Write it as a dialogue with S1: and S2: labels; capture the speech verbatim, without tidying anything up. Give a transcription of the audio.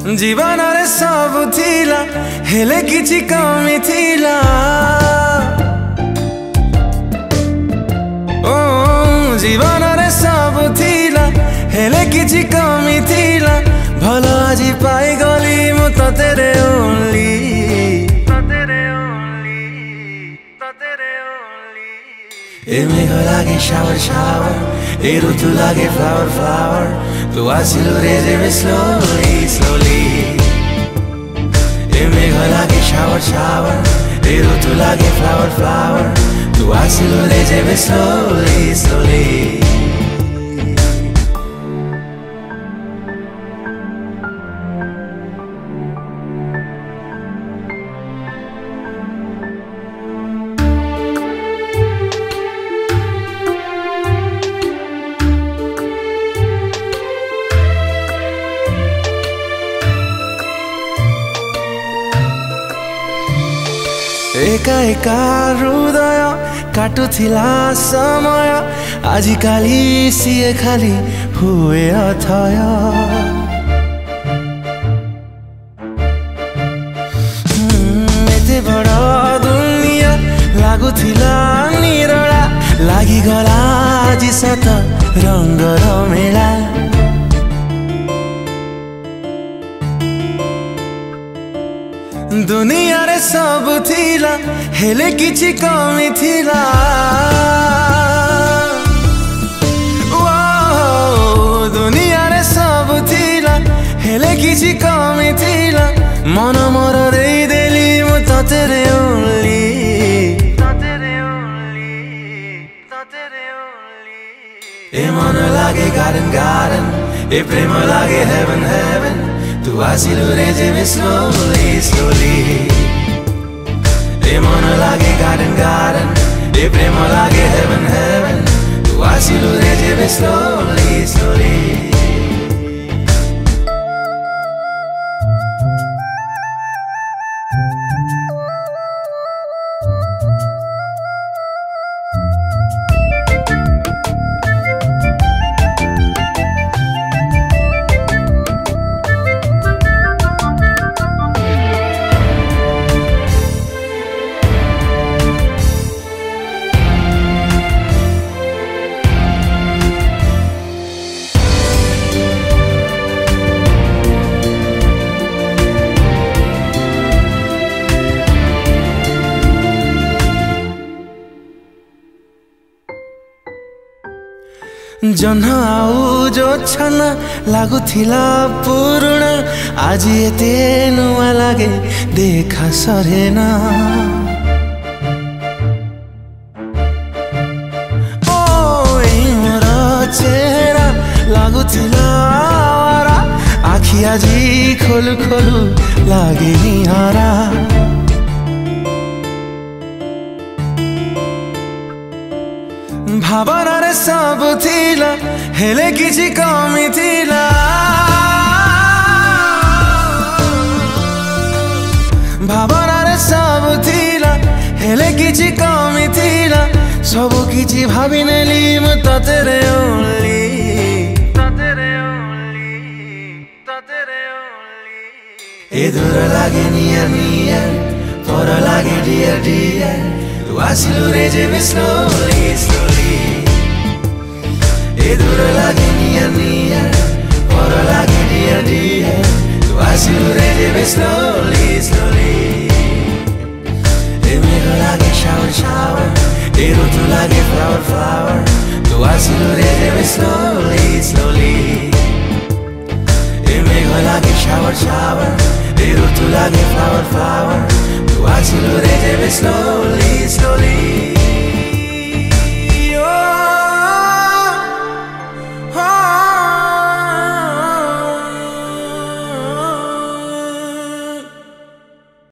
S1: जीवनरे सब थिला हेले किछि कमी थिला। ओ जीवनरे सब थिला हेले किछि कमी थिला। भलो आजि पाई गली मु तते रे ओनली तते रे ओनली तते रे ओनली। ए मेघ लागे शावर शावर ए ऋतु लागे फ्लावर फ्लावर तू आसिलु रे जेबे slowly slowly। ए मेघ लागे शावर शावर ए ऋतु लागे फ्लावर फ्लावर तू आसिलु रे जेबे slowly slowly। एका एका हृदय काटुथिला समय आजिकाली सिए खाली हुए अथय। एते बड़ दुनिया लागुथिला निरला लागिगला आजि सत रंगर मेला। दुनिया रे सब थिला हेले किछि कमी थिला। ओ दुनिया रे सब थिला हेले किछि कमी थिला। मन मोर देई देली मु तते रे ओनली तते रे ओनली तते रे ओनली। ए मन लागे गार्डन गार्डन ए प्रेम लागे हेवन हेवन तू आसिलु रे जेबे slowly slowly। ए मन लागे गार्डन गार्डन ए प्रेम लागे हेवन हेवन तू आसिलु रे जेबे slowly slowly। जह्न आउ जो छन लागुथिला पुरुणा आजि एते नुआ लागे देखा सरेना। ओ मोर चेहरा लागुथिला आखि आजि खोलु खोलु लागे निहारा। भावना रे सब थिला हेले किछि कमी थिला। भावना रे सब थिला हेले किछि कमी थिला। सब किछि भाबी नेली मु तते रे ओनली तते रे ओनली तते रे ओनली। ए दूर लागे नियर नियर पर लागे डियर डियर तू आसिलु रे जेबे slowly slowly। ए दूर लागे नियर नियर पर लागे डियर डियर तू आसिलु रे जेबे slowly slowly। ए मेघ लागे शावर शावर ए ऋतु लागे फ्लावर फ्लावर तू आसिलु रे जेबे slowly slowly। ए मेघ लागे शावर शावर ए ऋतु लागे फ्लावर फ्लावर तू आसिलु रे जेबे slowly।